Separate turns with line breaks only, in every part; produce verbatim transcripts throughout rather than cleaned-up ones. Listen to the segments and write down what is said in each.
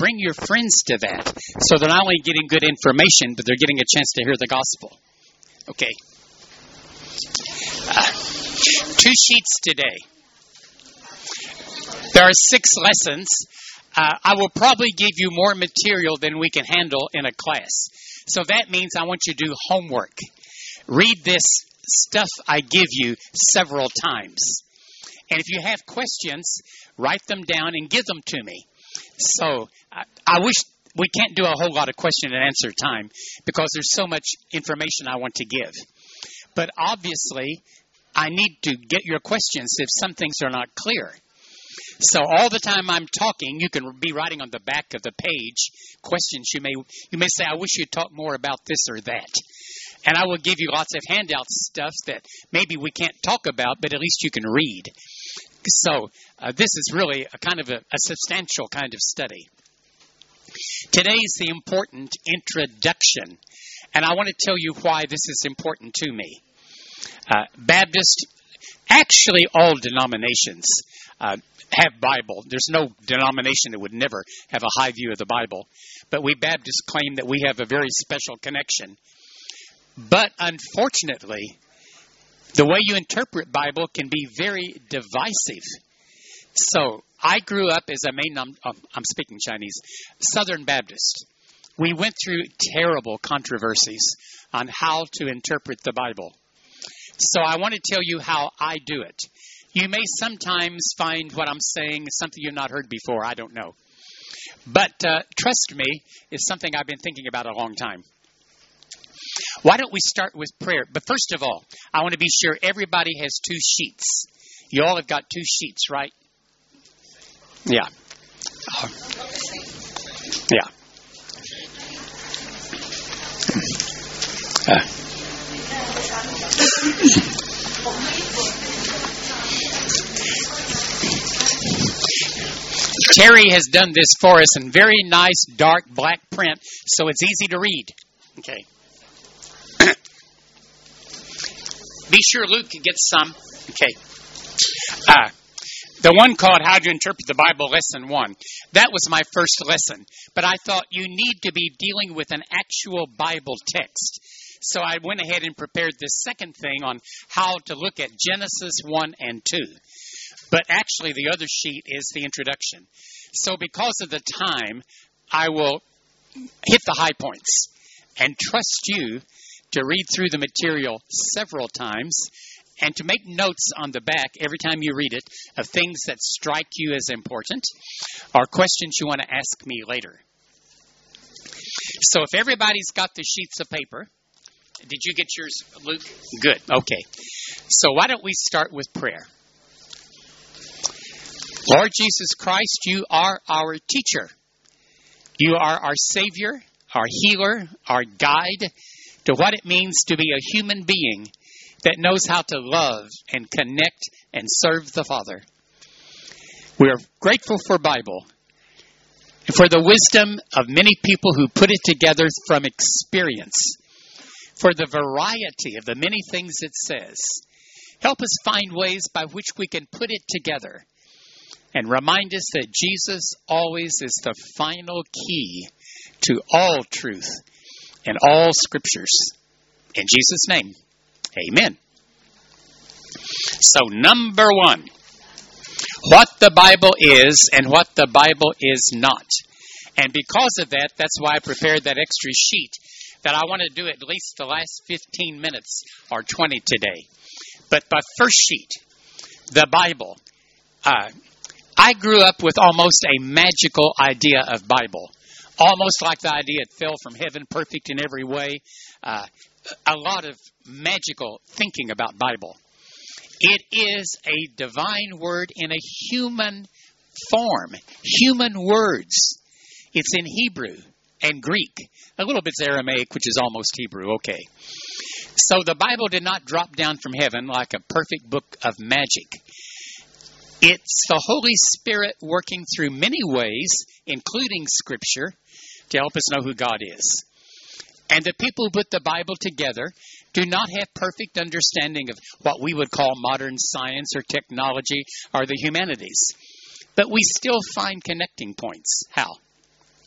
bring your friends to that. So they're not only getting good information, but they're getting a chance to hear the gospel. Okay. Uh, two sheets today. There are six lessons. Uh, I will probably give you more material than we can handle in a class. So that means I want you to do homework. Read this stuff I give you several times. And if you have questions, write them down and give them to me. So I, I wish we can't do a whole lot of question and answer time because there's so much information I want to give. But obviously, I need to get your questions if some things are not clear. So all the time I'm talking, you can be writing on the back of the page questions. You may you may say, I wish you'd talk more about this or that. And I will give you lots of handout stuff that maybe we can't talk about, but at least you can read. So uh, this is really a kind of a, a substantial kind of study. Today is the important introduction. And I want to tell you why this is important to me. Uh, Baptist, actually all denominations uh, have Bible. There's no denomination that would never have a high view of the Bible. But we Baptists claim that we have a very special connection. But unfortunately, the way you interpret Bible can be very divisive. So I grew up as a main, I'm, I'm speaking Chinese, Southern Baptist. We went through terrible controversies on how to interpret the Bible. So I want to tell you how I do it. You may sometimes find what I'm saying something you've not heard before. I don't know. But uh, trust me, it's something I've been thinking about a long time. Why don't we start with prayer? But first of all, I want to be sure everybody has two sheets. You all have got two sheets, right? Yeah. Uh, yeah. Uh. Terry has done this for us in very nice dark black print, so it's easy to read. Okay. Be sure Luke can get some. Okay. Uh, the one called How to Interpret the Bible, Lesson one. That was my first lesson. But I thought you need to be dealing with an actual Bible text. So I went ahead and prepared this second thing on how to look at Genesis one and two. But actually the other sheet is the introduction. So because of the time, I will hit the high points and trust you to read through the material several times and to make notes on the back every time you read it of things that strike you as important or questions you want to ask me later. So if everybody's got the sheets of paper, did you get yours, Luke? Good. Okay. So why don't we start with prayer? Lord Jesus Christ, you are our teacher. You are our Savior, our healer, our guide to what it means to be a human being that knows how to love and connect and serve the Father. We are grateful for Bible and for the wisdom of many people who put it together from experience, for the variety of the many things it says. Help us find ways by which we can put it together and remind us that Jesus always is the final key to all truth and all scriptures. In Jesus' name, amen. So number one, what the Bible is and what the Bible is not. And because of that, that's why I prepared that extra sheet that I want to do at least the last fifteen minutes or twenty today. But the first sheet, the Bible. Uh, I grew up with almost a magical idea of Bible. Almost like the idea it fell from heaven, perfect in every way. Uh, a lot of magical thinking about Bible. It is a divine word in a human form. Human words. It's in Hebrew and Greek. A little bit's Aramaic, which is almost Hebrew. Okay. So the Bible did not drop down from heaven like a perfect book of magic. It's the Holy Spirit working through many ways, including Scripture, to help us know who God is. And the people who put the Bible together do not have perfect understanding of what we would call modern science or technology or the humanities. But we still find connecting points. How?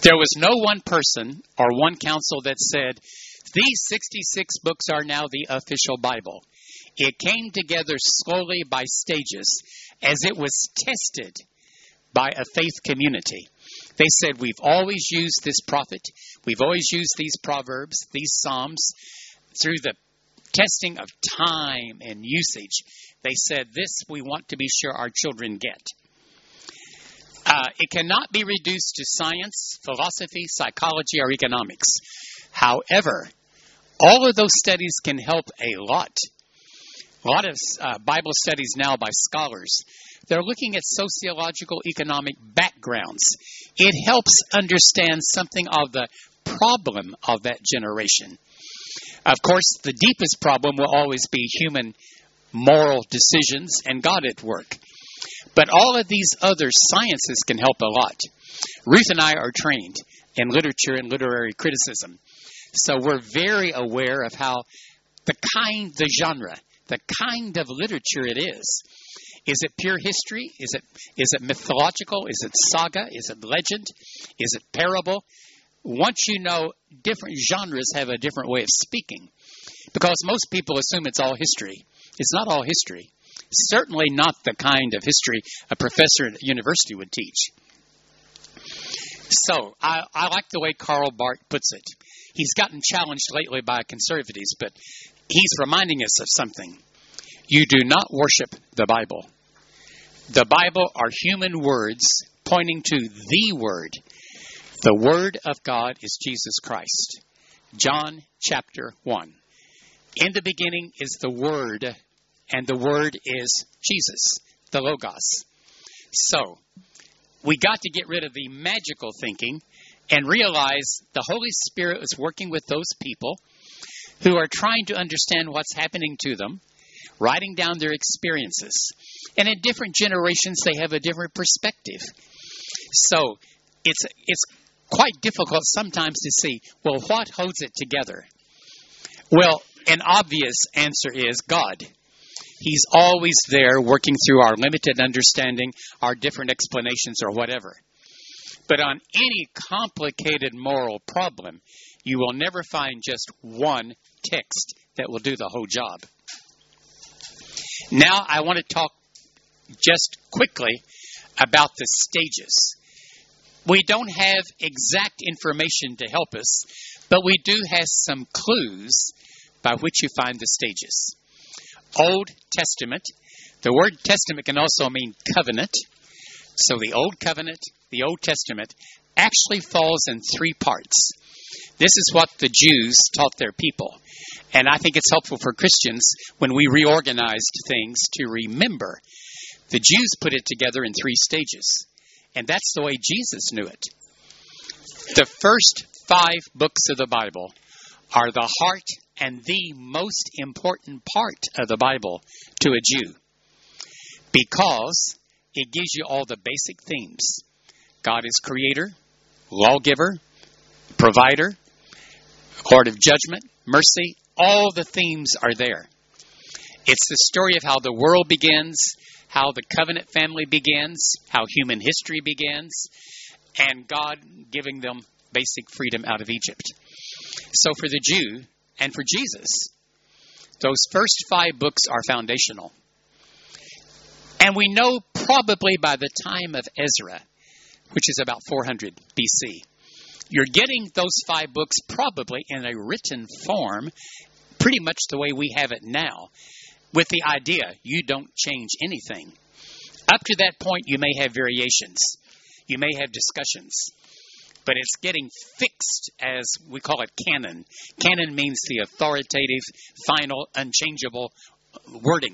There was no one person or one council that said, these sixty-six books are now the official Bible. It came together slowly by stages as it was tested by a faith community. They said, we've always used this prophet. We've always used these proverbs, these psalms. Through the testing of time and usage, they said, this we want to be sure our children get. Uh, it cannot be reduced to science, philosophy, psychology, or economics. However, all of those studies can help a lot. A lot of uh, Bible studies now by scholars, they're looking at sociological, economic backgrounds. It helps understand something of the problem of that generation. Of course, the deepest problem will always be human moral decisions and God at work. But all of these other sciences can help a lot. Ruth and I are trained in literature and literary criticism. So we're very aware of how the kind, the genre, the kind of literature it is. Is it pure history? Is it is it mythological? Is it saga? Is it legend? Is it parable? Once you know, different genres have a different way of speaking. Because most people assume it's all history. It's not all history. Certainly not the kind of history a professor at a university would teach. So, I, I like the way Karl Barth puts it. He's gotten challenged lately by conservatives, but he's reminding us of something. You do not worship the Bible. The Bible are human words pointing to the Word. The Word of God is Jesus Christ. John chapter one. In the beginning is the Word, and the Word is Jesus, the Logos. So, we got to get rid of the magical thinking and realize the Holy Spirit is working with those people who are trying to understand what's happening to them, writing down their experiences. And in different generations, they have a different perspective. So, it's it's quite difficult sometimes to see, well, what holds it together? Well, an obvious answer is God. He's always there working through our limited understanding, our different explanations or whatever. But on any complicated moral problem, you will never find just one text that will do the whole job. Now I want to talk just quickly about the stages. We don't have exact information to help us, but we do have some clues by which you find the stages. Old Testament. The word Testament can also mean covenant. So the Old Covenant, the Old Testament, actually falls in three parts. This is what the Jews taught their people. And I think it's helpful for Christians when we reorganized things to remember. The Jews put it together in three stages. And that's the way Jesus knew it. The first five books of the Bible are the heart and the most important part of the Bible to a Jew. Because it gives you all the basic themes. God is creator, lawgiver, provider, Lord of judgment, mercy. All the themes are there. It's the story of how the world begins, how the covenant family begins, how human history begins, and God giving them basic freedom out of Egypt. So for the Jew and for Jesus, those first five books are foundational. And we know probably by the time of Ezra, which is about four hundred B C, you're getting those five books probably in a written form, pretty much the way we have it now, with the idea you don't change anything. Up to that point, you may have variations. You may have discussions. But it's getting fixed, as we call it, canon. Canon means the authoritative, final, unchangeable wording.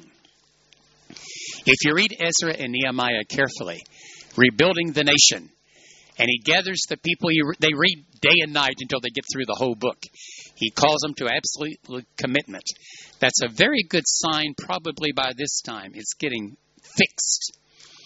If you read Ezra and Nehemiah carefully, rebuilding the nation, and he gathers the people, they read day and night until they get through the whole book. He calls them to absolute commitment. That's a very good sign, probably by this time. It's getting fixed.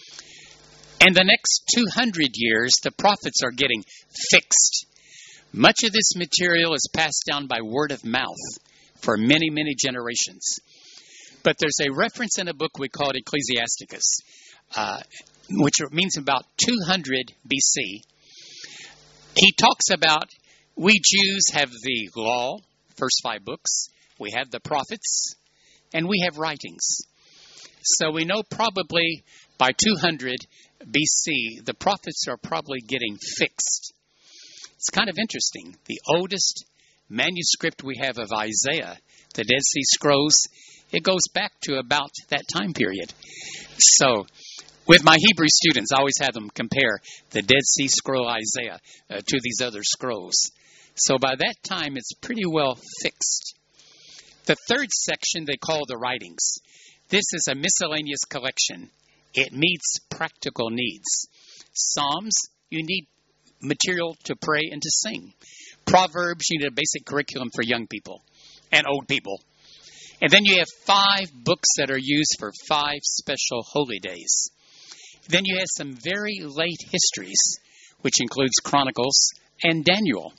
And the next two hundred years, the prophets are getting fixed. Much of this material is passed down by word of mouth for many, many generations. But there's a reference in a book we call Ecclesiasticus, uh, which means about two hundred B C. he talks about we Jews have the law, first five books. We have the prophets, and we have writings. So we know probably by two hundred B C, the prophets are probably getting fixed. It's kind of interesting. The oldest manuscript we have of Isaiah, the Dead Sea Scrolls, it goes back to about that time period. So with my Hebrew students, I always have them compare the Dead Sea Scroll Isaiah uh, to these other scrolls. So by that time, it's pretty well fixed. The third section they call the writings. This is a miscellaneous collection. It meets practical needs. Psalms, you need material to pray and to sing. Proverbs, you need a basic curriculum for young people and old people. And then you have five books that are used for five special holy days. Then you have some very late histories, which includes Chronicles and Daniel.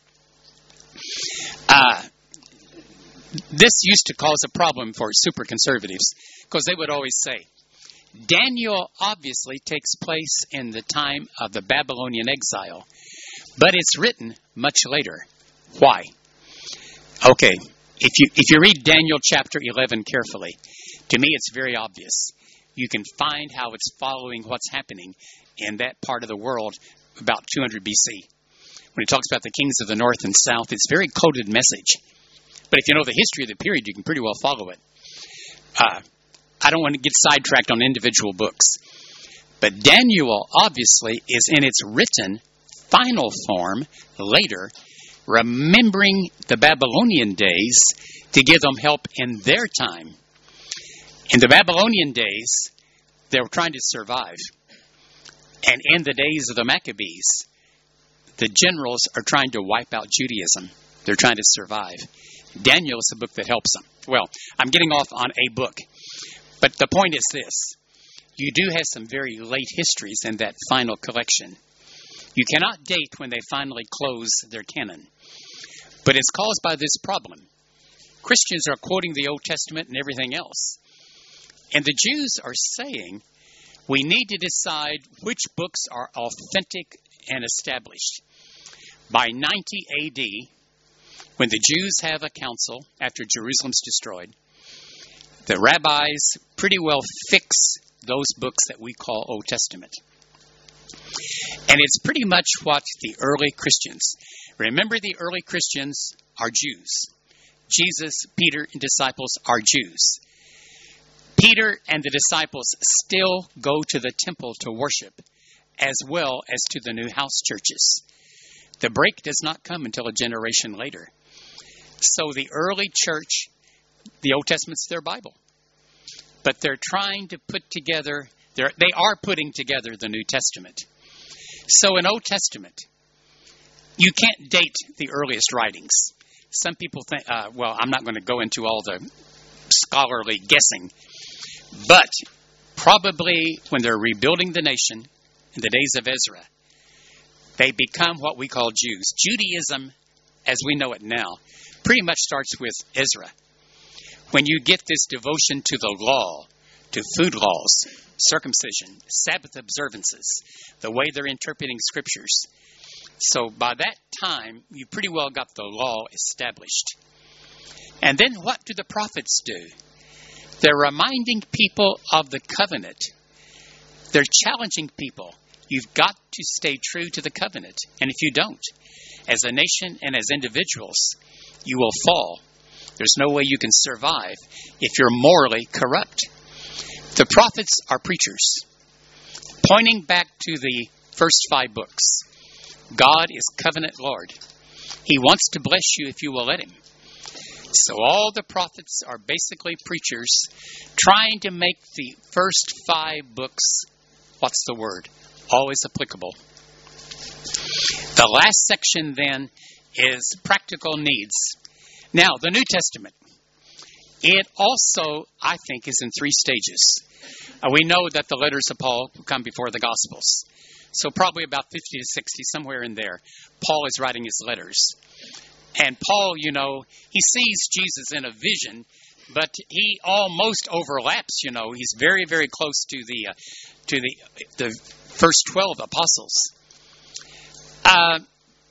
Uh, this used to cause a problem for super conservatives because they would always say, Daniel obviously takes place in the time of the Babylonian exile, but it's written much later. Why? Okay, if you if you read Daniel chapter eleven carefully, to me it's very obvious. You can find how it's following what's happening in that part of the world about two hundred B C. When he talks about the kings of the north and south, it's a very coded message. But if you know the history of the period, you can pretty well follow it. Uh, I don't want to get sidetracked on individual books. But Daniel, obviously, is in its written final form later, remembering the Babylonian days to give them help in their time. In the Babylonian days, they were trying to survive. And in the days of the Maccabees, the generals are trying to wipe out Judaism. They're trying to survive. Daniel is a book that helps them. Well, I'm getting off on a book. But the point is this. You do have some very late histories in that final collection. You cannot date when they finally close their canon. But it's caused by this problem. Christians are quoting the Old Testament and everything else. And the Jews are saying, we need to decide which books are authentic and established. By ninety A D, when the Jews have a council after Jerusalem's destroyed, the rabbis pretty well fix those books that we call Old Testament. And it's pretty much what the early Christians, remember the early Christians are Jews. Jesus, Peter, and disciples are Jews. Peter and the disciples still go to the temple to worship, as well as to the new house churches. The break does not come until a generation later. So the early church, the Old Testament's their Bible. But they're trying to put together, they're, they are putting together the New Testament. So in Old Testament, you can't date the earliest writings. Some people think, uh, well, I'm not going to go into all the scholarly guessing, but probably when they're rebuilding the nation in the days of Ezra, they become what we call Jews. Judaism, as we know it now, pretty much starts with Ezra. When you get this devotion to the law, to food laws, circumcision, Sabbath observances, the way they're interpreting scriptures. So by that time, you pretty well got the law established. And then what do the prophets do? They're reminding people of the covenant. They're challenging people. You've got to stay true to the covenant. And if you don't, as a nation and as individuals, you will fall. There's no way you can survive if you're morally corrupt. The prophets are preachers, pointing back to the first five books. God is covenant Lord. He wants to bless you if you will let him. So all the prophets are basically preachers trying to make the first five books, what's the word? Always applicable. The last section then is practical needs. Now, the New Testament, it also, I think, is in three stages. Uh, we know that the letters of Paul come before the Gospels. So probably about fifty to sixty, somewhere in there, Paul is writing his letters. And Paul, you know, he sees Jesus in a vision, but he almost overlaps, you know. He's very, very close to the uh, to the the first twelve apostles. Uh,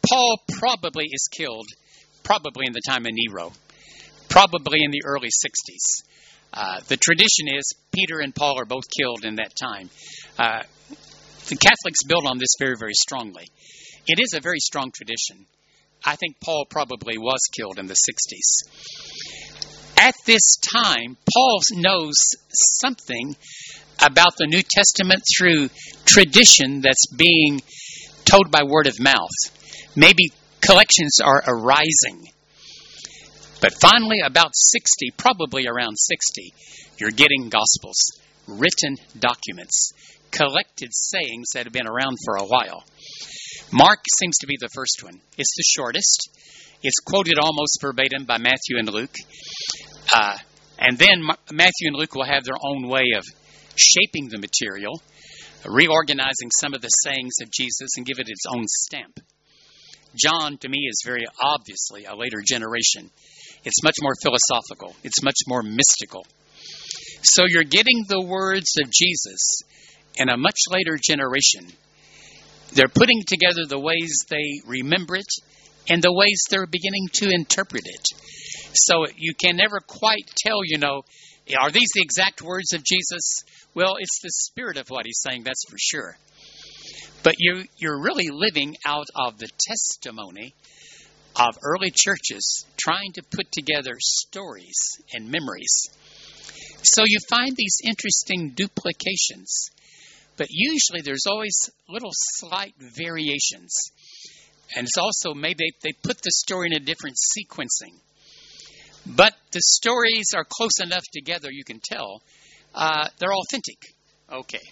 Paul probably is killed, probably in the time of Nero, probably in the early sixties. Uh, the tradition is Peter and Paul are both killed in that time. Uh, the Catholics build on this very, very strongly. It is a very strong tradition. I think Paul probably was killed in the sixties. At this time, Paul knows something about the New Testament through tradition that's being told by word of mouth. Maybe collections are arising. But finally, about sixty, probably around sixty, you're getting Gospels, written documents, collected sayings that have been around for a while. Mark seems to be the first one. It's the shortest. It's quoted almost verbatim by Matthew and Luke. Uh, and then Matthew and Luke will have their own way of shaping the material, reorganizing some of the sayings of Jesus and give it its own stamp. John, to me, is very obviously a later generation. It's much more philosophical. It's much more mystical. So you're getting the words of Jesus in a much later generation. They're putting together the ways they remember it and the ways they're beginning to interpret it. So you can never quite tell, you know, are these the exact words of Jesus? Well, it's the spirit of what he's saying, that's for sure. But you, you're really living out of the testimony of early churches trying to put together stories and memories. So you find these interesting duplications. But usually there's always little slight variations. And it's also maybe they put the story in a different sequencing. But the stories are close enough together, you can tell. Uh, they're authentic. Okay.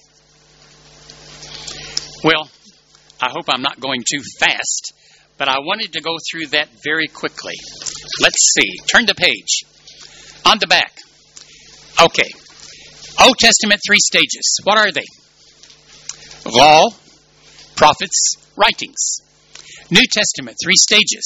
Well, I hope I'm not going too fast, but I wanted to go through that very quickly. Let's see. Turn the page. On the back. Okay. Old Testament, three stages. What are they? Law, prophets, writings. New Testament, three stages.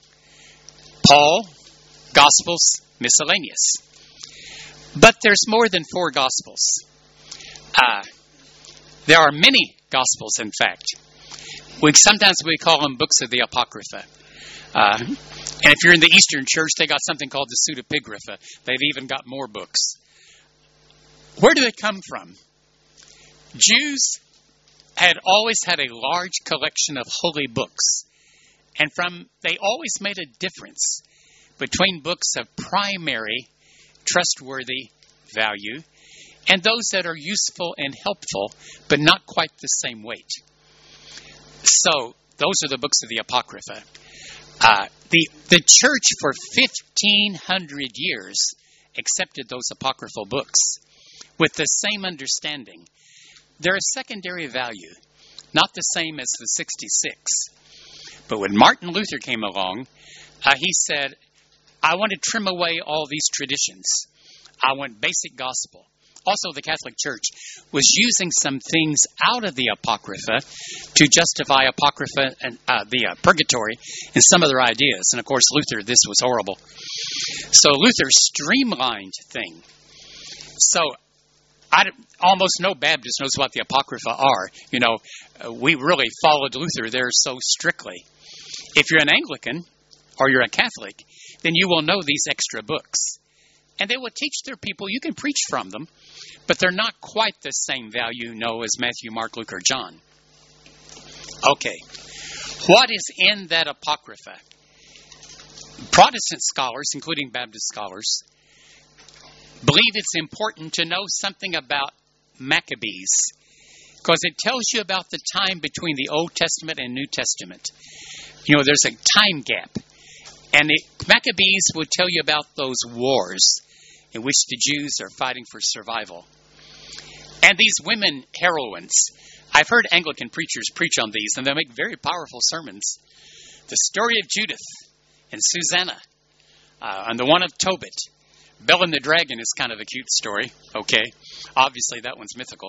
Paul, Gospels, miscellaneous. But there's more than four Gospels. Uh, there are many Gospels, in fact. We sometimes we call them books of the Apocrypha. Uh, and if you're in the Eastern Church, they got something called the Pseudepigrapha. They've even got more books. Where do they come from? Jews had always had a large collection of holy books. And from they always made a difference between books of primary, trustworthy value and those that are useful and helpful, but not quite the same weight. So those are the books of the Apocrypha. Uh, the, the church for fifteen hundred years accepted those apocryphal books with the same understanding. They're a secondary value, not the same as the sixty-six. But when Martin Luther came along, uh, he said, I want to trim away all these traditions. I want basic gospel. Also, the Catholic Church was using some things out of the Apocrypha to justify Apocrypha and uh, the uh, purgatory and some of their ideas. And of course, Luther, this was horrible. So Luther streamlined thing. So I, almost no Baptist knows what the Apocrypha are. You know, uh, we really followed Luther there so strictly. If you're an Anglican or you're a Catholic, then you will know these extra books. And they will teach their people, you can preach from them, but they're not quite the same value, no, as Matthew, Mark, Luke, or John. Okay. What is in that Apocrypha? Protestant scholars, including Baptist scholars, believe it's important to know something about Maccabees, because it tells you about the time between the Old Testament and New Testament. You know, there's a time gap. And the Maccabees will tell you about those wars in which the Jews are fighting for survival. And these women heroines, I've heard Anglican preachers preach on these, and they make very powerful sermons. The story of Judith and Susanna, uh, and the one of Tobit. Bell and the Dragon is kind of a cute story, okay? Obviously, that one's mythical.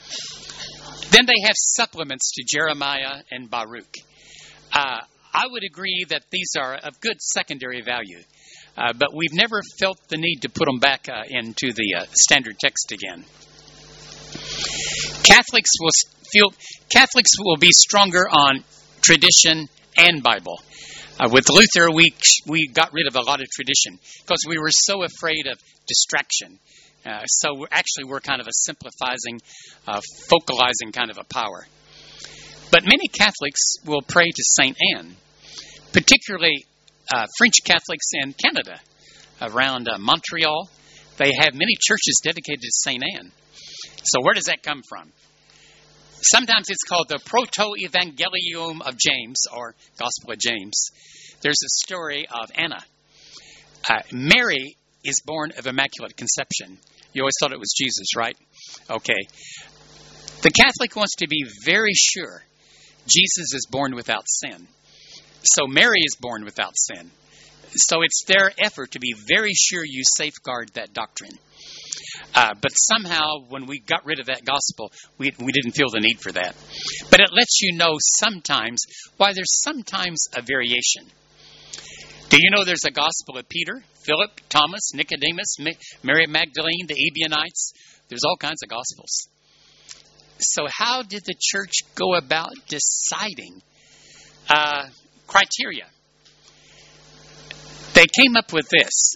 Then they have supplements to Jeremiah and Baruch. Uh, I would agree that these are of good secondary value, uh, but we've never felt the need to put them back uh, into the uh, standard text again. Catholics will feel Catholics will be stronger on tradition, and Bible. Uh, with Luther, we we got rid of a lot of tradition because we were so afraid of distraction. Uh, so we're, actually, we're kind of a simplifying, uh, focalizing kind of a power. But many Catholics will pray to Saint Anne, particularly uh, French Catholics in Canada, around uh, Montreal. They have many churches dedicated to Saint Anne. So where does that come from? Sometimes it's called the Proto-Evangelium of James, or Gospel of James. There's a story of Anna. Uh, Mary is born of Immaculate Conception. You always thought it was Jesus, right? Okay. The Catholic wants to be very sure Jesus is born without sin. So Mary is born without sin. So it's their effort to be very sure you safeguard that doctrine. Uh, but somehow, when we got rid of that gospel, we, we didn't feel the need for that. But it lets you know sometimes why there's sometimes a variation. Do you know there's a gospel of Peter, Philip, Thomas, Nicodemus, Mary Magdalene, the Ebionites? There's all kinds of gospels. So how did the church go about deciding uh, criteria? They came up with this.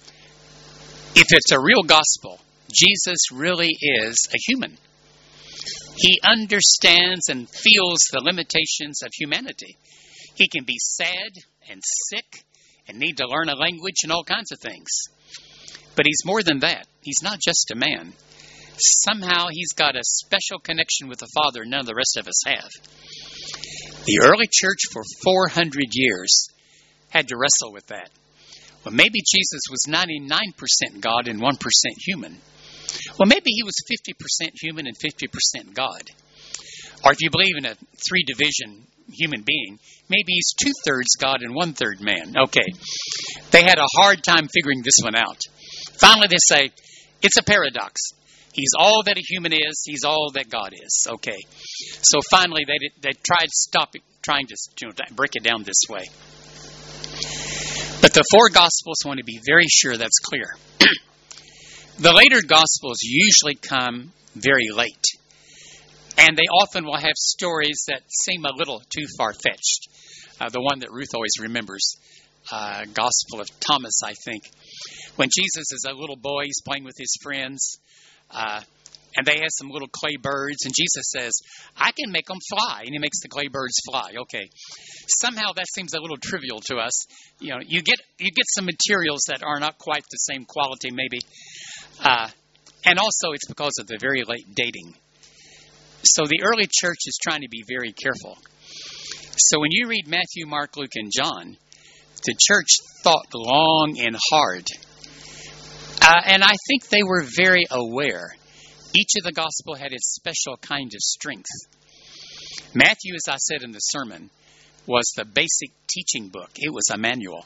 If it's a real gospel, Jesus really is a human. He understands and feels the limitations of humanity. He can be sad and sick and need to learn a language and all kinds of things. But he's more than that. He's not just a man. Somehow he's got a special connection with the Father none of the rest of us have. The early church for four hundred years had to wrestle with that. Well, maybe Jesus was ninety-nine percent God and one percent human. Well, maybe he was fifty percent human and fifty percent God. Or if you believe in a three-division human being, maybe he's two-thirds God and one-third man. Okay. They had a hard time figuring this one out. Finally, they say, it's a paradox. He's all that a human is. He's all that God is. Okay. So finally, they did, they tried stopping, trying to you know, break it down this way. But the four Gospels want to be very sure that's clear. The later Gospels usually come very late. And they often will have stories that seem a little too far-fetched. Uh, the one that Ruth always remembers, uh, Gospel of Thomas, I think. When Jesus is a little boy, he's playing with his friends. Uh, and they have some little clay birds. And Jesus says, I can make them fly. And he makes the clay birds fly. Okay. Somehow that seems a little trivial to us. You know, you get you get some materials that are not quite the same quality, maybe. Uh, and also it's because of the very late dating. So the early church is trying to be very careful. So when you read Matthew, Mark, Luke, and John, the church thought long and hard. Uh, and I think they were very aware. Each of the gospel had its special kind of strength. Matthew, as I said in the sermon, was the basic teaching book. It was a manual.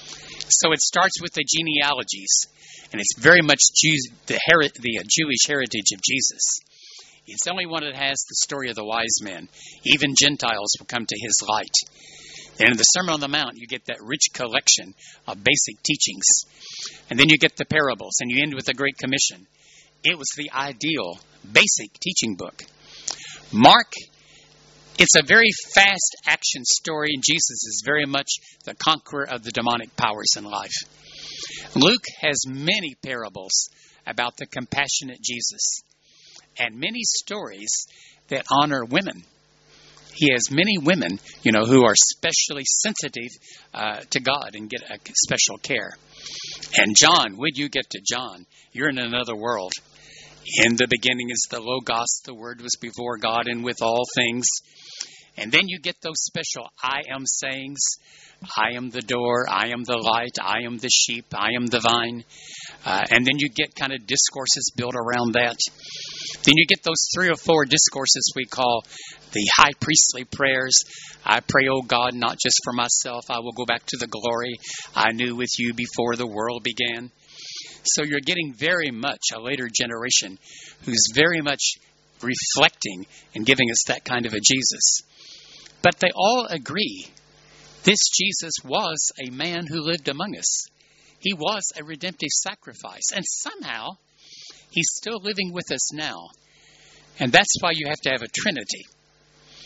So it starts with the genealogies, and it's very much Jews, the, heri- the uh, Jewish heritage of Jesus. It's the only one that has the story of the wise men. Even Gentiles will come to his light. And in the Sermon on the Mount, you get that rich collection of basic teachings. And then you get the parables, and you end with the Great Commission. It was the ideal, basic teaching book. Mark, it's a very fast action story, and Jesus is very much the conqueror of the demonic powers in life. Luke has many parables about the compassionate Jesus, and many stories that honor women. He has many women, you know, who are specially sensitive uh, to God and get a special care. And John, when you get to John, you're in another world. In the beginning is the Logos, the Word was before God and with all things. And then you get those special I am sayings. I am the door, I am the light, I am the sheep, I am the vine. Uh, and then you get kind of discourses built around that. Then you get those three or four discourses we call the high priestly prayers. I pray, O God, not just for myself. I will go back to the glory I knew with you before the world began. So you're getting very much a later generation who's very much reflecting and giving us that kind of a Jesus. But they all agree this Jesus was a man who lived among us. He was a redemptive sacrifice. And somehow, he's still living with us now. And that's why you have to have a Trinity.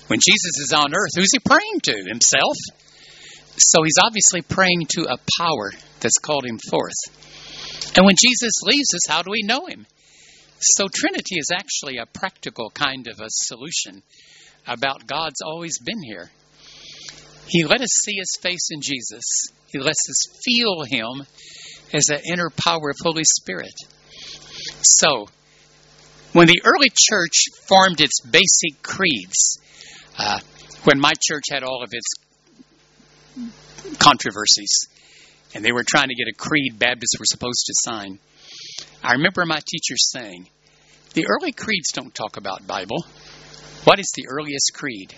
When Jesus is on earth, who's he praying to? Himself? So he's obviously praying to a power that's called him forth. And when Jesus leaves us, how do we know him? So Trinity is actually a practical kind of a solution about God's always been here. He let us see his face in Jesus. He lets us feel him as an inner power of Holy Spirit. So, when the early church formed its basic creeds, uh, when my church had all of its controversies, and they were trying to get a creed Baptists were supposed to sign, I remember my teacher saying, the early creeds don't talk about Bible. What is the earliest creed?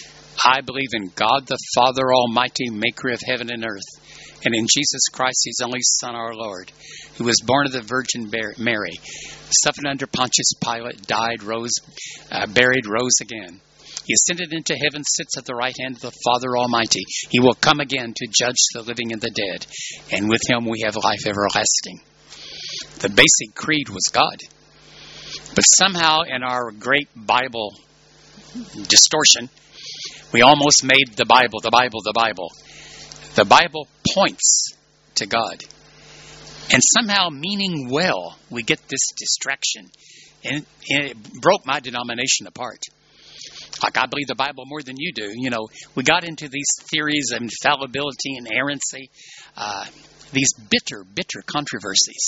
I believe in God the Father Almighty, maker of heaven and earth, and in Jesus Christ, his only Son, our Lord, who was born of the Virgin Mary, suffered under Pontius Pilate, died, rose, uh, buried, rose again. He ascended into heaven, sits at the right hand of the Father Almighty. He will come again to judge the living and the dead, and with him we have life everlasting. The basic creed was God. But somehow in our great Bible distortion, we almost made the Bible, the Bible, the Bible. The Bible points to God. And somehow, meaning well, we get this distraction. And, and it broke my denomination apart. Like, I believe the Bible more than you do. You know, we got into these theories of infallibility and inerrancy, uh, these bitter, bitter controversies.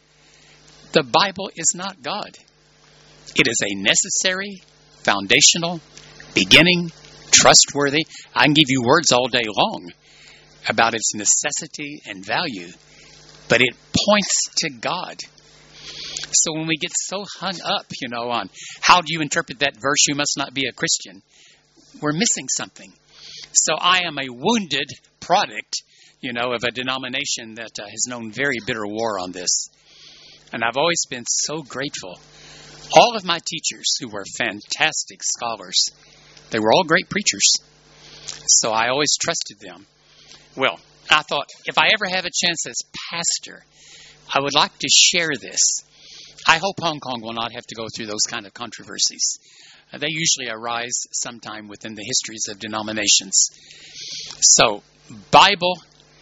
The Bible is not God. It is a necessary, foundational, beginning, trustworthy. I can give you words all day long about its necessity and value, but it points to God. So when we get so hung up, you know, on how do you interpret that verse, you must not be a Christian, we're missing something. So I am a wounded product, you know, of a denomination that uh, has known very bitter war on this. And I've always been so grateful. All of my teachers, who were fantastic scholars, they were all great preachers. So I always trusted them. Well, I thought, if I ever have a chance as pastor, I would like to share this. I hope Hong Kong will not have to go through those kind of controversies. Uh, they usually arise sometime within the histories of denominations. So, Bible,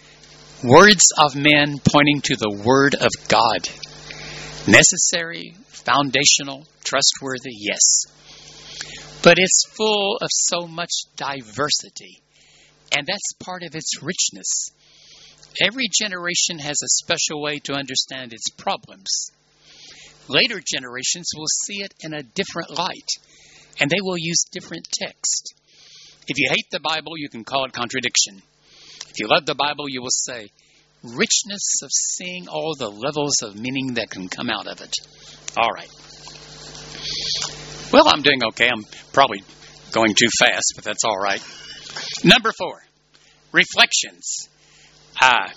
words of men pointing to the Word of God. Necessary, foundational, trustworthy, yes. But it's full of so much diversity. And that's part of its richness. Every generation has a special way to understand its problems. Later generations will see it in a different light, and they will use different text. If you hate the Bible, you can call it contradiction. If you love the Bible, you will say, richness of seeing all the levels of meaning that can come out of it. All right. Well, I'm doing okay. I'm probably going too fast, but that's all right. Number four, reflections. Uh,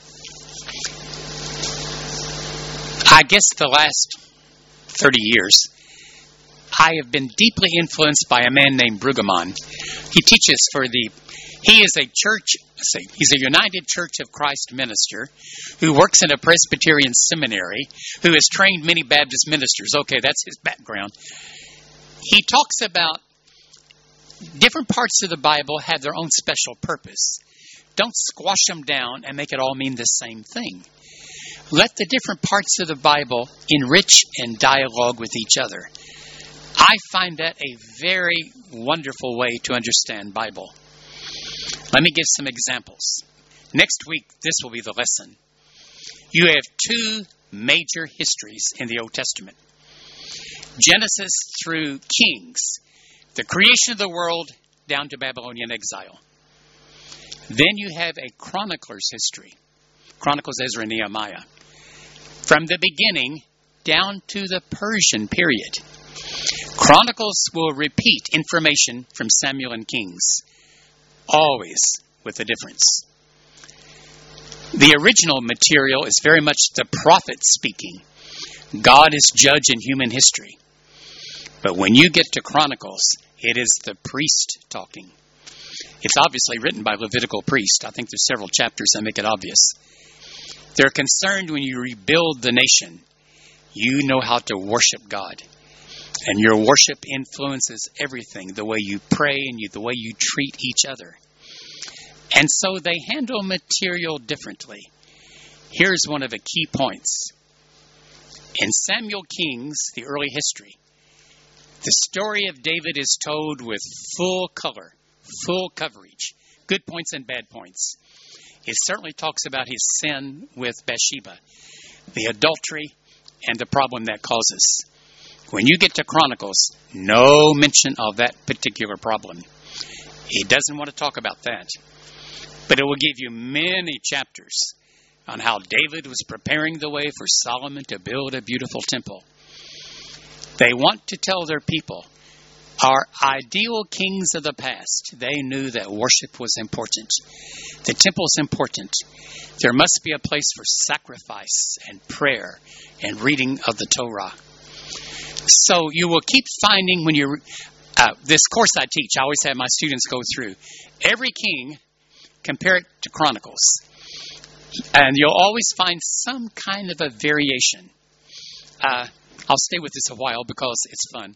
I guess the last thirty years, I have been deeply influenced by a man named Brueggemann. He teaches for the, he is a church, say, he's a United Church of Christ minister who works in a Presbyterian seminary, who has trained many Baptist ministers. Okay, that's his background. He talks about different parts of the Bible have their own special purpose. Don't squash them down and make it all mean the same thing. Let the different parts of the Bible enrich and dialogue with each other. I find that a very wonderful way to understand Bible. Let me give some examples. Next week, this will be the lesson. You have two major histories in the Old Testament. Genesis through Kings, the creation of the world down to Babylonian exile. Then you have a chronicler's history, Chronicles, Ezra, and Nehemiah. From the beginning down to the Persian period. Chronicles will repeat information from Samuel and Kings, always with a difference. The original material is very much the prophet speaking. God is judge in human history. But when you get to Chronicles, it is the priest talking. It's obviously written by Levitical priest. I think there's several chapters that make it obvious. They're concerned when you rebuild the nation, you know how to worship God. And your worship influences everything, the way you pray and you, the way you treat each other. And so they handle material differently. Here's one of the key points. In Samuel Kings, the early history, the story of David is told with full color, full coverage, good points and bad points. It certainly talks about his sin with Bathsheba, the adultery, and the problem that causes. When you get to Chronicles, no mention of that particular problem. He doesn't want to talk about that. But it will give you many chapters on how David was preparing the way for Solomon to build a beautiful temple. They want to tell their people, our ideal kings of the past, they knew that worship was important. The temple is important. There must be a place for sacrifice and prayer and reading of the Torah. So you will keep finding when you, uh, this course I teach, I always have my students go through every king, compare it to Chronicles. And you'll always find some kind of a variation. Uh, I'll stay with this a while because it's fun.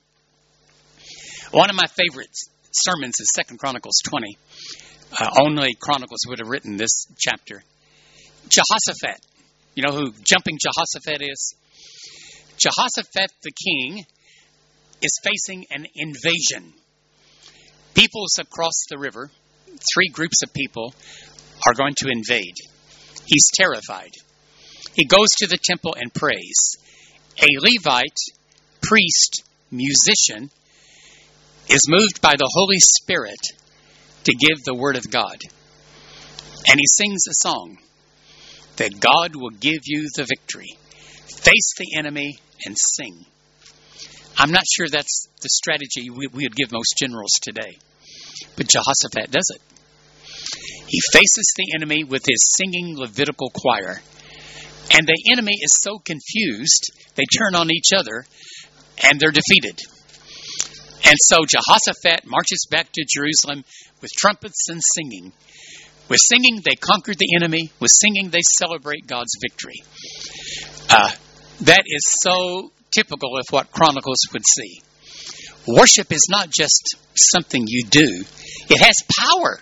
One of my favorite sermons is Second Chronicles twenty. Uh, only Chronicles would have written this chapter. Jehoshaphat. You know who Jumping Jehoshaphat is? Jehoshaphat the king is facing an invasion. Peoples across the river, three groups of people, are going to invade. He's terrified. He goes to the temple and prays. A Levite, priest, musician, is moved by the Holy Spirit to give the word of God. And he sings a song that God will give you the victory. Face the enemy and sing. I'm not sure that's the strategy we, we would give most generals today. But Jehoshaphat does it. He faces the enemy with his singing Levitical choir. And the enemy is so confused, they turn on each other and they're defeated. And so Jehoshaphat marches back to Jerusalem with trumpets and singing. With singing, they conquered the enemy. With singing, they celebrate God's victory. Uh, that is so typical of what Chronicles would see. Worship is not just something you do. It has power.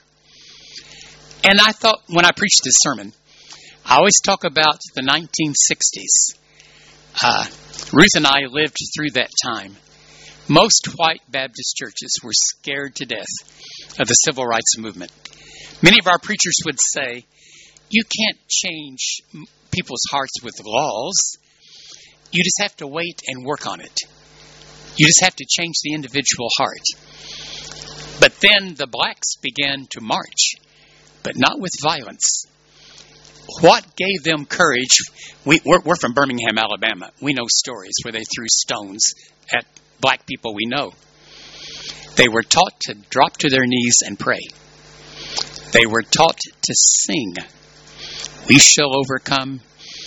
And I thought when I preached this sermon, I always talk about the nineteen sixties. Uh, Ruth and I lived through that time. Most white Baptist churches were scared to death of the civil rights movement. Many of our preachers would say, you can't change people's hearts with laws. You just have to wait and work on it. You just have to change the individual heart. But then the blacks began to march, but not with violence. What gave them courage? We, we're, we're from Birmingham, Alabama. We know stories where they threw stones at black people we know. They were taught to drop to their knees and pray. They were taught to sing. We shall overcome.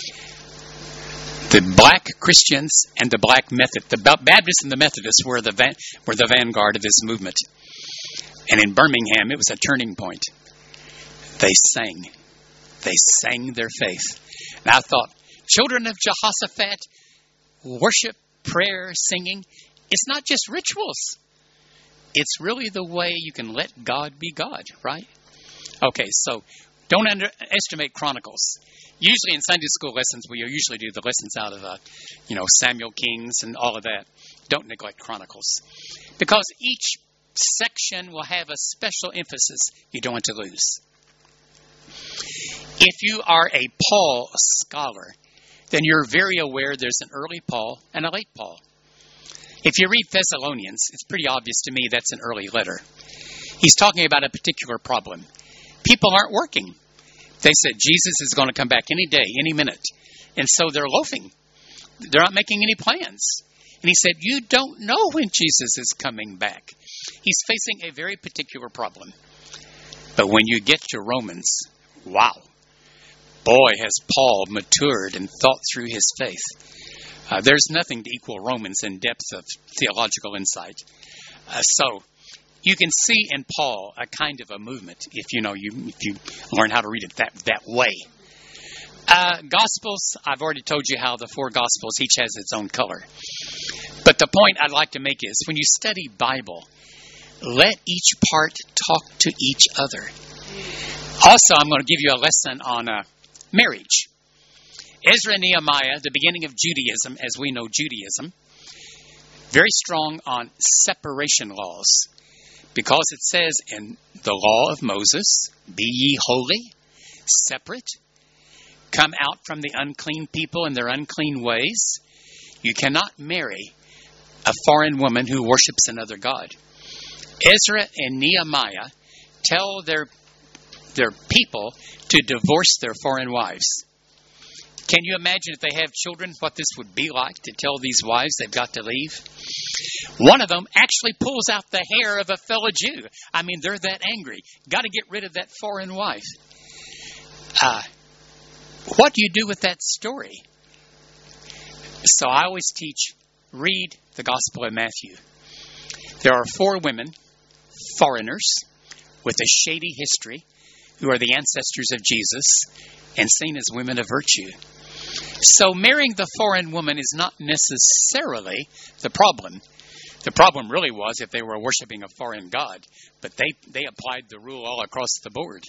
The black Christians and the black Methodist, the Baptists and the Methodists were the van, were the vanguard of this movement. And in Birmingham, it was a turning point. They sang. They sang their faith. And I thought, children of Jehoshaphat, worship, prayer, singing, it's not just rituals. It's really the way you can let God be God, right? Okay, so don't underestimate Chronicles. Usually in Sunday school lessons, we usually do the lessons out of, uh, you know, Samuel Kings and all of that. Don't neglect Chronicles. Because each section will have a special emphasis you don't want to lose. If you are a Paul scholar, then you're very aware there's an early Paul and a late Paul. If you read Thessalonians, it's pretty obvious to me that's an early letter. He's talking about a particular problem. People aren't working. They said Jesus is going to come back any day, any minute. And so they're loafing. They're not making any plans. And he said, you don't know when Jesus is coming back. He's facing a very particular problem. But when you get to Romans, wow. Boy, has Paul matured and thought through his faith. Uh, there's nothing to equal Romans in depth of theological insight. Uh, so you can see in Paul a kind of a movement if you know you if you learn how to read it that that way. Uh, Gospels, I've already told you how the four Gospels each has its own color. But the point I'd like to make is, when you study Bible, let each part talk to each other. Also, I'm going to give you a lesson on uh, marriage. Ezra and Nehemiah, the beginning of Judaism, as we know Judaism, very strong on separation laws. Because it says in the law of Moses, be ye holy, separate, come out from the unclean people and their unclean ways. You cannot marry a foreign woman who worships another god. Ezra and Nehemiah tell their their people to divorce their foreign wives. Can you imagine if they have children, what this would be like to tell these wives they've got to leave? One of them actually pulls out the hair of a fellow Jew. I mean, they're that angry. Got to get rid of that foreign wife. Uh, what do you do with that story? So I always teach, read the Gospel of Matthew. There are four women, foreigners, with a shady history, who are the ancestors of Jesus and seen as women of virtue. So marrying the foreign woman is not necessarily the problem. The problem really was if they were worshiping a foreign god, but they, they applied the rule all across the board.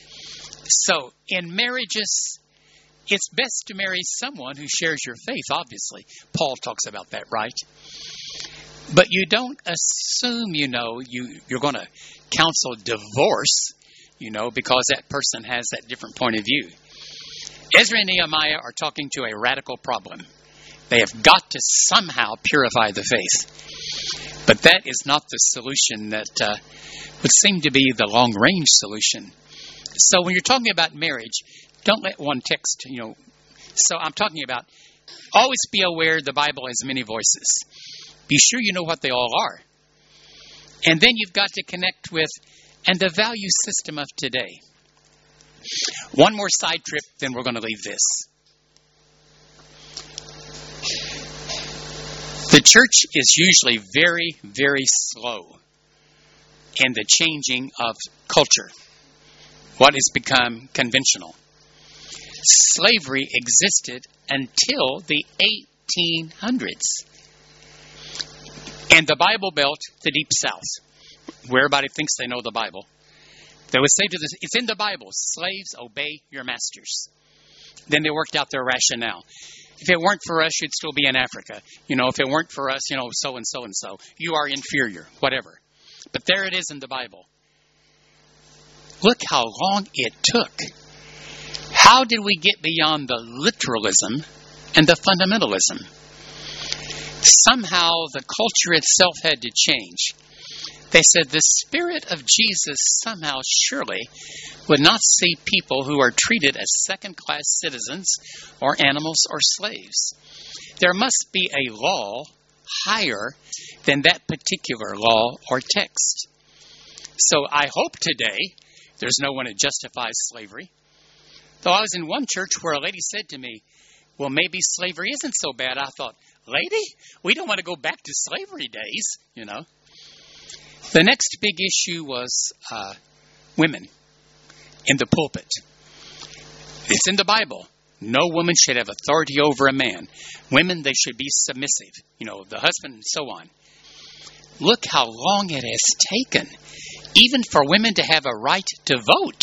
So in marriages, it's best to marry someone who shares your faith, obviously. Paul talks about that, right? But you don't assume, you know, you, you're going to counsel divorce, you know, because that person has that different point of view. Ezra and Nehemiah are talking to a radical problem. They have got to somehow purify the faith. But that is not the solution that uh, would seem to be the long-range solution. So when you're talking about marriage, don't let one text, you know. So I'm talking about, always be aware the Bible has many voices. Be sure you know what they all are. And then you've got to connect with, and the value system of today. One more side trip, then we're going to leave this. The church is usually very, very slow in the changing of culture, what has become conventional. Slavery existed until the eighteen hundreds. And the Bible Belt, the Deep South, where everybody thinks they know the Bible, they would say to this, it's in the Bible, slaves, obey your masters. Then they worked out their rationale. If it weren't for us, you'd still be in Africa. You know, if it weren't for us, you know, so and so and so. You are inferior, whatever. But there it is in the Bible. Look how long it took. How did we get beyond the literalism and the fundamentalism? Somehow the culture itself had to change. They said the Spirit of Jesus somehow surely would not see people who are treated as second-class citizens or animals or slaves. There must be a law higher than that particular law or text. So I hope today there's no one that justifies slavery. Though I was in one church where a lady said to me, well, maybe slavery isn't so bad. I thought, lady, we don't want to go back to slavery days, you know. The next big issue was uh, women in the pulpit. It's in the Bible. No woman should have authority over a man. Women, they should be submissive. You know, the husband and so on. Look how long it has taken, even for women to have a right to vote.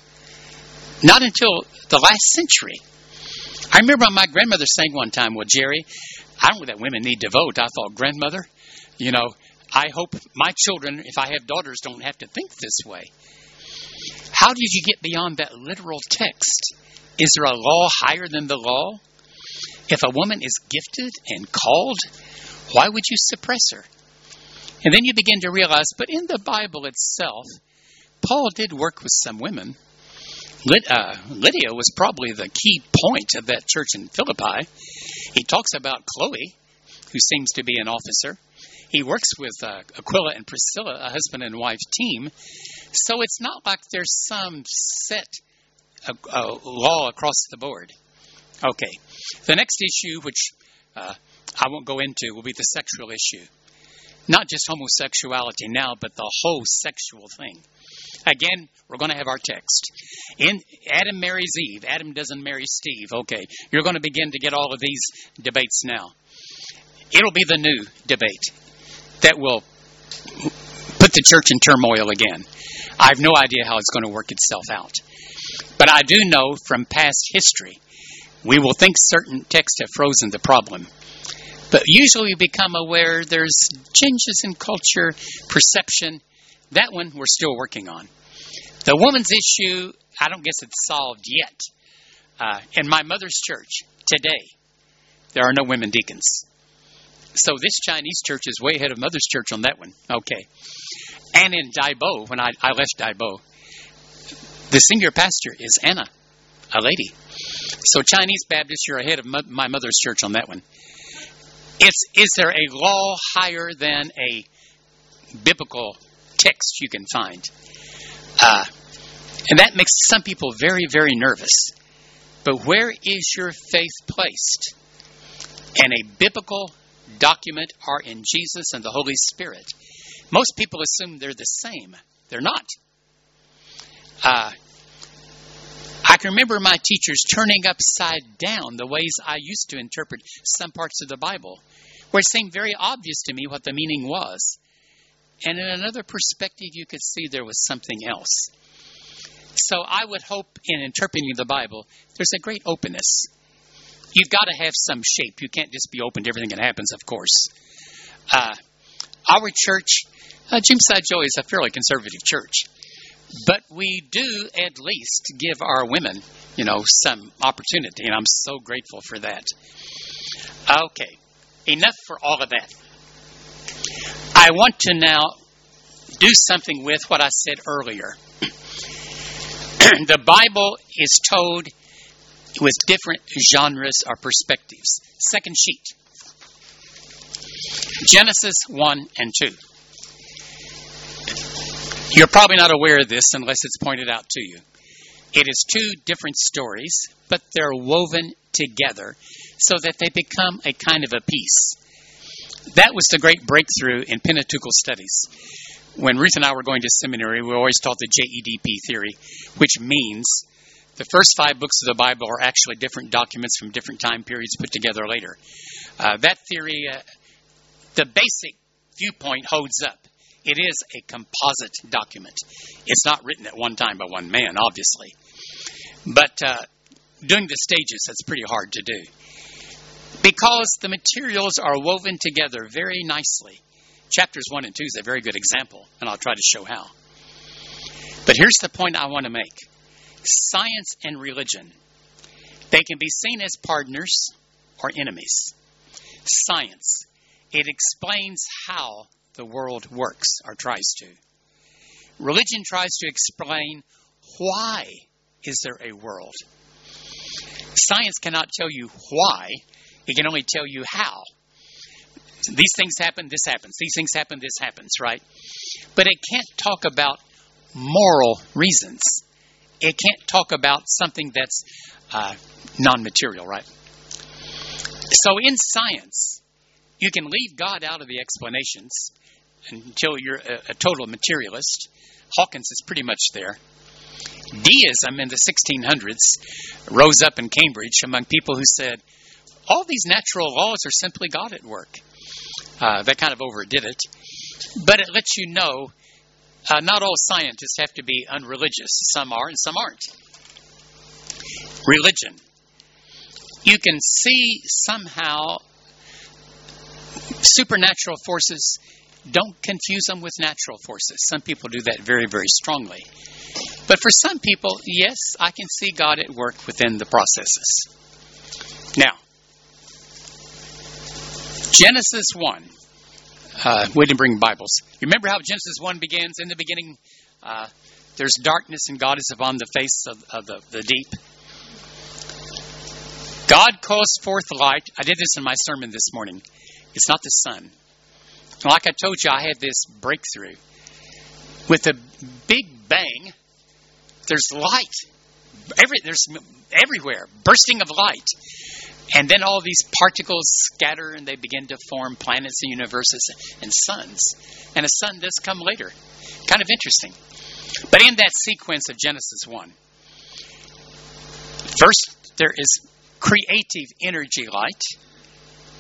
Not until the last century. I remember my grandmother saying one time, well, Jerry, I don't know that women need to vote. I thought, grandmother, you know, I hope my children, if I have daughters, don't have to think this way. How did you get beyond that literal text? Is there a law higher than the law? If a woman is gifted and called, why would you suppress her? And then you begin to realize, but in the Bible itself, Paul did work with some women. Lyd- uh, Lydia was probably the key point of that church in Philippi. He talks about Chloe, who seems to be an officer. He works with uh, Aquila and Priscilla, a husband and wife team. So it's not like there's some set uh, uh, law across the board. Okay. The next issue, which uh, I won't go into, will be the sexual issue. Not just homosexuality now, but the whole sexual thing. Again, we're going to have our text. In Adam marries Eve. Adam doesn't marry Steve. Okay. You're going to begin to get all of these debates now. It'll be the new debate that will put the church in turmoil again. I have no idea how it's going to work itself out. But I do know from past history, we will think certain texts have frozen the problem. But usually we become aware there's changes in culture, perception. That one we're still working on. The woman's issue, I don't guess it's solved yet. Uh, in my mother's church today, there are no women deacons. So this Chinese church is way ahead of Mother's church on that one. Okay. And in Daibo, when I, I left Daibo, the senior pastor is Anna, a lady. So Chinese Baptists, you're ahead of mo- my mother's church on that one. It's, is there a law higher than a biblical text you can find? Uh, and that makes some people very, very nervous. But where is your faith placed? And a biblical document are in Jesus and the Holy Spirit. Most people assume they're the same. They're not. Uh, I can remember my teachers turning upside down the ways I used to interpret some parts of the Bible, where it seemed very obvious to me what the meaning was. And in another perspective, you could see there was something else. So I would hope in interpreting the Bible, there's a great openness. You've got to have some shape. You can't just be open to everything that happens, of course. Uh, our church, uh, Jimside Joy, is a fairly conservative church. But we do at least give our women, you know, some opportunity. And I'm so grateful for that. Okay. Enough for all of that. I want to now do something with what I said earlier. The Bible is told with different genres or perspectives. Second sheet. Genesis one and two. You're probably not aware of this unless it's pointed out to you. It is two different stories, but they're woven together so that they become a kind of a piece. That was the great breakthrough in Pentateuchal studies. When Ruth and I were going to seminary, we always taught the J E D P theory, which means the first five books of the Bible are actually different documents from different time periods put together later. Uh, that theory, uh, the basic viewpoint holds up. It is a composite document. It's not written at one time by one man, obviously. But uh, doing the stages, that's pretty hard to do. Because the materials are woven together very nicely. Chapters one and two is a very good example, and I'll try to show how. But here's the point I want to make. Science and religion, they can be seen as partners or enemies. Science, it explains how the world works or tries to. Religion tries to explain why is there a world. Science cannot tell you why. It can only tell you how. These things happen, this happens. These things happen, this happens, right? But it can't talk about moral reasons. It can't talk about something that's uh, non-material, right? So in science, you can leave God out of the explanations until you're a, a total materialist. Hawkins is pretty much there. Deism in the sixteen hundreds rose up in Cambridge among people who said, all these natural laws are simply God at work. Uh, that kind of overdid it. But it lets you know uh, not all scientists have to be unreligious. Some are and some aren't. Religion. You can see somehow supernatural forces. Don't confuse them with natural forces. Some people do that very, very strongly. But for some people, yes, I can see God at work within the processes. Now, Genesis one. Uh, we didn't bring Bibles. You remember how Genesis one begins? In the beginning, uh, there's darkness and God is upon the face of, of the, the deep. God calls forth light. I did this in my sermon this morning. It's not the sun. Like I told you, I had this breakthrough. With a big bang, there's light. Every, there's everywhere, bursting of light. And then all these particles scatter and they begin to form planets and universes and suns. And a sun does come later. Kind of interesting. But in that sequence of Genesis one, first there is creative energy light.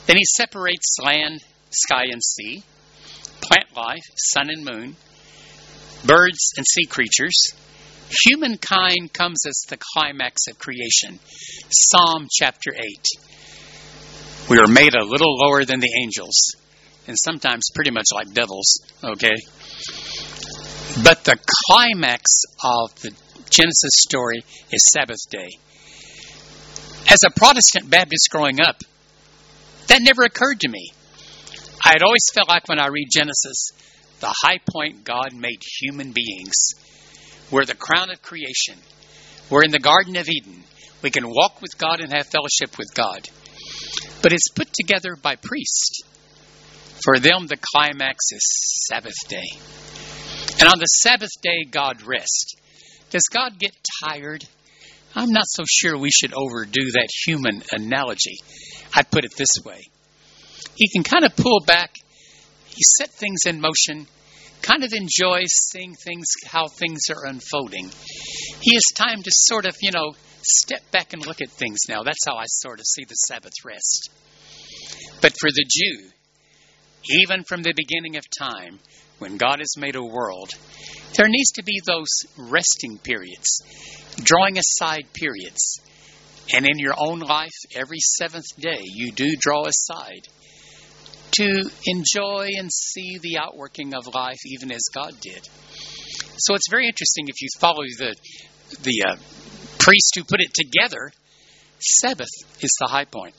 Then he separates land, sky, and sea, plant life, sun and moon, birds and sea creatures. Humankind comes as the climax of creation. Psalm chapter eight. We are made a little lower than the angels, and sometimes pretty much like devils, okay? But the climax of the Genesis story is Sabbath day. As a Protestant Baptist growing up, that never occurred to me. I had always felt like when I read Genesis, the high point, God made human beings. We're the crown of creation. We're in the Garden of Eden. We can walk with God and have fellowship with God. But it's put together by priests. For them, the climax is Sabbath day. And on the Sabbath day, God rests. Does God get tired? I'm not so sure we should overdo that human analogy. I'd put it this way. He can kind of pull back. He set things in motion, kind of enjoys seeing things, how things are unfolding. He has time to sort of, you know, step back and look at things now. That's how I sort of see the Sabbath rest. But for the Jew, even from the beginning of time, when God has made a world, there needs to be those resting periods, drawing aside periods. And in your own life, every seventh day, you do draw aside to enjoy and see the outworking of life, even as God did. So it's very interesting if you follow the the uh, priest who put it together. Sabbath is the high point.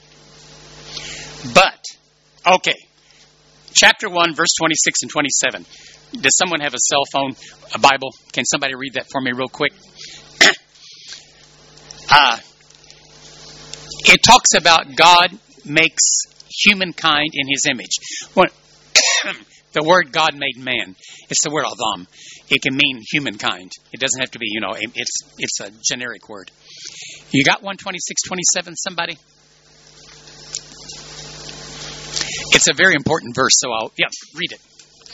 But, okay, chapter one, verse twenty-six and twenty-seven. Does someone have a cell phone, a Bible? Can somebody read that for me real quick? uh, it talks about God makes humankind in his image. Well, the word God made man, it's the word Adam. It can mean humankind. It doesn't have to be, you know, it's it's a generic word. You got one twenty-six, twenty-seven, somebody? It's a very important verse, so I'll, yeah, read it.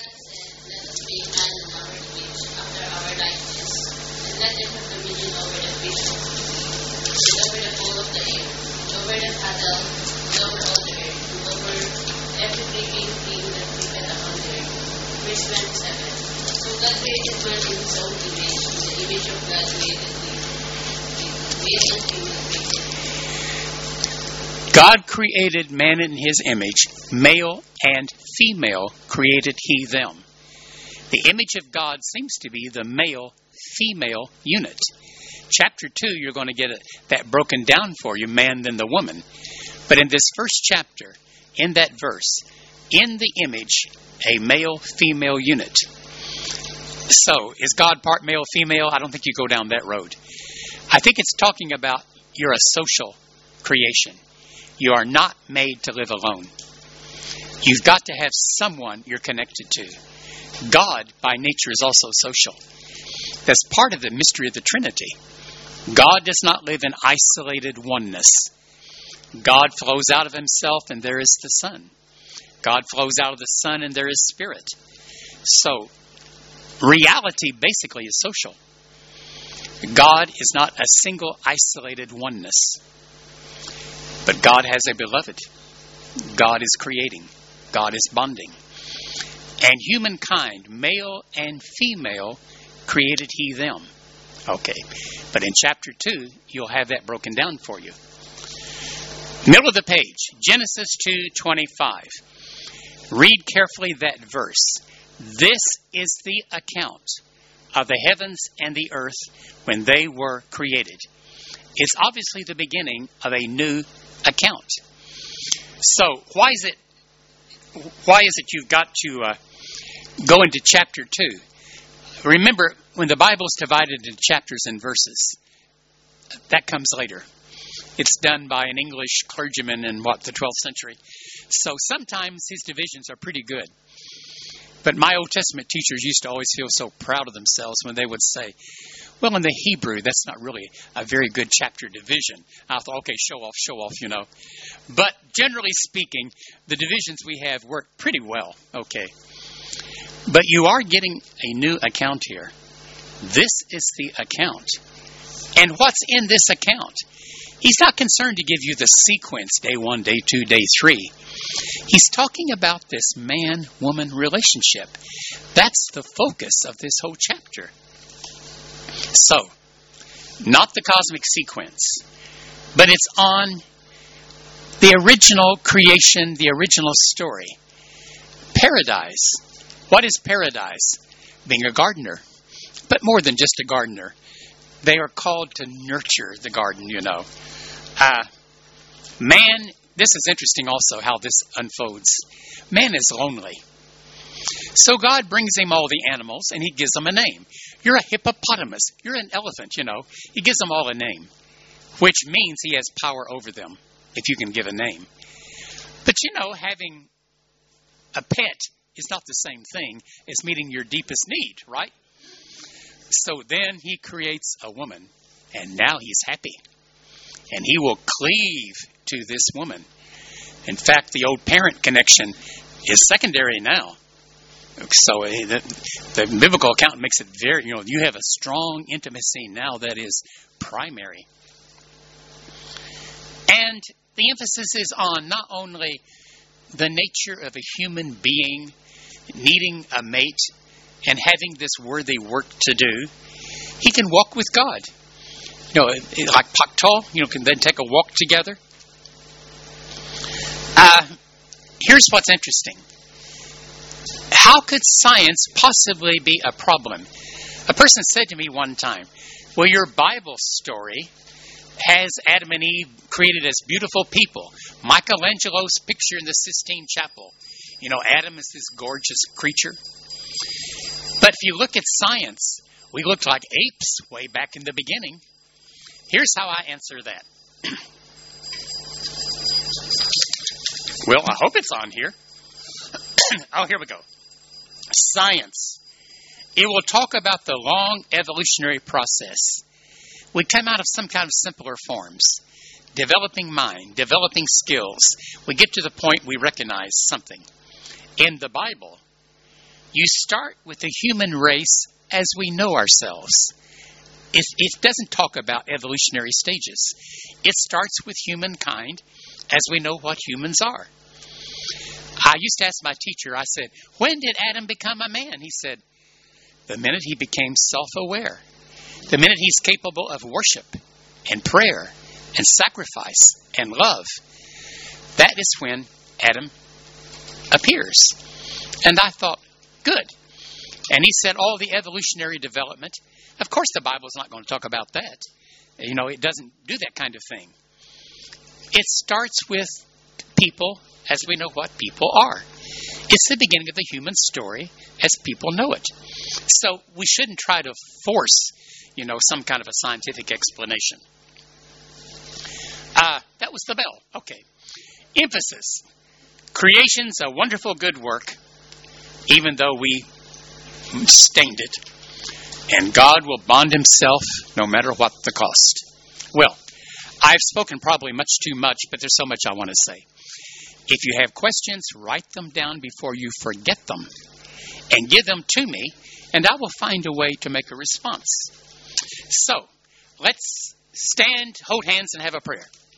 Let them have dominion over the fish, and over the fowl of the air, and over the cattle, and over all the earth, and over every creeping thing that creepeth upon the earth. Verse twenty-seven. So God created man in his own image, in the image of God created him. Male and female created him.
God created man in his image, male and female created he them. The image of God seems to be the male-female unit. Chapter two, you're going to get it, that broken down for you, man then the woman. But in this first chapter, in that verse, in the image, a male-female unit. So, is God part male-female? I don't think you go down that road. I think it's talking about you're a social creation. You are not made to live alone. You've got to have someone you're connected to. God, by nature, is also social. That's part of the mystery of the Trinity. God does not live in isolated oneness. God flows out of himself, and there is the Son. God flows out of the Son, and there is Spirit. So, reality basically is social. God is not a single isolated oneness. But God has a beloved. God is creating. God is bonding. And humankind, male and female, created he them. Okay. But in chapter two, you'll have that broken down for you. Middle of the page, Genesis two twenty-five. Read carefully that verse. This is the account of the heavens and the earth when they were created. It's obviously the beginning of a new account. So, why is it why is it you've got to uh, go into chapter two? Remember, when the Bible is divided into chapters and verses, that comes later. It's done by an English clergyman in, what, the twelfth century. So sometimes his divisions are pretty good. But my Old Testament teachers used to always feel so proud of themselves when they would say, well, in the Hebrew, that's not really a very good chapter division. I thought, okay, show off, show off, you know. But generally speaking, the divisions we have work pretty well, okay. But you are getting a new account here. This is the account. And what's in this account? He's not concerned to give you the sequence, day one, day two, day three. He's talking about this man-woman relationship. That's the focus of this whole chapter. So, not the cosmic sequence, but it's on the original creation, the original story. Paradise. What is paradise? Being a gardener. But more than just a gardener. They are called to nurture the garden, you know. Uh, man, this is interesting also how this unfolds. Man is lonely. So God brings him all the animals and he gives them a name. You're a hippopotamus. You're an elephant, you know. He gives them all a name, which means he has power over them if you can give a name. But you know, having a pet is not the same thing as meeting your deepest need, right? So then he creates a woman, and now he's happy. And he will cleave to this woman. In fact, the old parent connection is secondary now. So uh, the, the biblical account makes it very, you know, you have a strong intimacy now that is primary. And the emphasis is on not only the nature of a human being needing a mate and having this worthy work to do, he can walk with God. You know, like Paktal, you know, can then take a walk together. Uh, here's what's interesting. How could science possibly be a problem? A person said to me one time, well, your Bible story has Adam and Eve created as beautiful people. Michelangelo's picture in the Sistine Chapel. You know, Adam is this gorgeous creature. But if you look at science, we looked like apes way back in the beginning. Here's how I answer that. Well, I hope it's on here. Oh, here we go. Science. It will talk about the long evolutionary process. We come out of some kind of simpler forms. Developing mind, developing skills. We get to the point we recognize something. In the Bible, you start with the human race as we know ourselves. It, it doesn't talk about evolutionary stages. It starts with humankind as we know what humans are. I used to ask my teacher, I said, when did Adam become a man? He said, the minute he became self-aware. The minute he's capable of worship and prayer and sacrifice and love. That is when Adam appears. And I thought, good. And he said all the evolutionary development. Of course, the Bible's not going to talk about that. You know, it doesn't do that kind of thing. It starts with people as we know what people are. It's the beginning of the human story as people know it. So we shouldn't try to force, you know, some kind of a scientific explanation. Uh, that was the bell. Okay. Emphasis. Creation's a wonderful good work, even though we stained it. And God will bond himself no matter what the cost. Well, I've spoken probably much too much, but there's so much I want to say. If you have questions, write them down before you forget them and give them to me, and I will find a way to make a response. So, let's stand, hold hands, and have a prayer.